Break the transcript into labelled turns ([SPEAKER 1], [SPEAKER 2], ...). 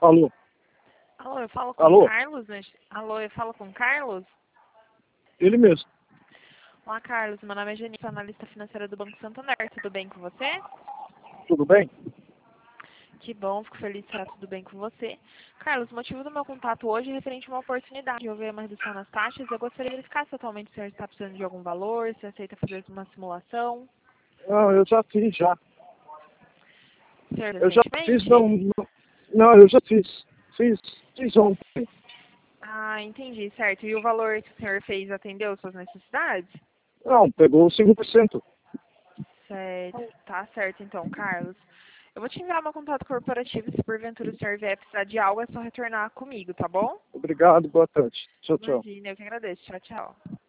[SPEAKER 1] Alô?
[SPEAKER 2] Alô, eu falo com o
[SPEAKER 1] Alô?
[SPEAKER 2] Carlos? Alô, eu falo com o Carlos?
[SPEAKER 1] Ele mesmo.
[SPEAKER 2] Olá, Carlos. Meu nome é Jennifer, analista financeira do Banco Santander. Tudo bem com você?
[SPEAKER 1] Tudo bem?
[SPEAKER 2] Que bom, fico feliz de estar tudo bem com você. Carlos, o motivo do meu contato hoje é referente a uma oportunidade de houver uma redução nas taxas. Eu gostaria de verificar se atualmente o senhor está precisando de algum valor, se aceita fazer uma simulação.
[SPEAKER 1] Não, eu já fiz, já.
[SPEAKER 2] O senhor
[SPEAKER 1] Eu já fiz,
[SPEAKER 2] recentemente?
[SPEAKER 1] não, eu já fiz. Fiz ontem.
[SPEAKER 2] Ah, entendi, certo. E o valor que o senhor fez atendeu suas necessidades?
[SPEAKER 1] Não, pegou 5%.
[SPEAKER 2] Certo, tá certo então, Carlos. Eu vou te enviar meu contato corporativo, se porventura o senhor vier precisar de algo, é só retornar comigo, tá bom?
[SPEAKER 1] Obrigado, boa tarde. Tchau, tchau.
[SPEAKER 2] Imagina, eu que agradeço. Tchau, tchau.